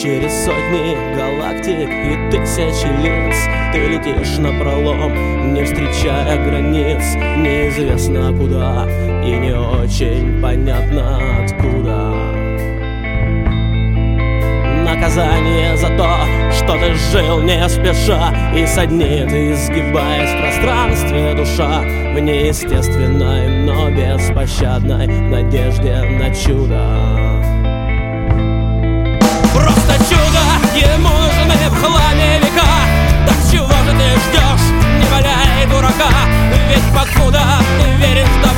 Через сотни галактик и тысячи лиц ты летишь напролом, не встречая границ. Неизвестно куда и не очень понятно откуда. Наказание за то, что ты жил не спеша, и саднит, изгибаясь в пространстве душа, в неестественной, но беспощадной надежде на чудо. Просто чудо, ему нужны в хламе века. Так чего же ты ждешь, не валяй дурака, ведь покуда ты веришь, что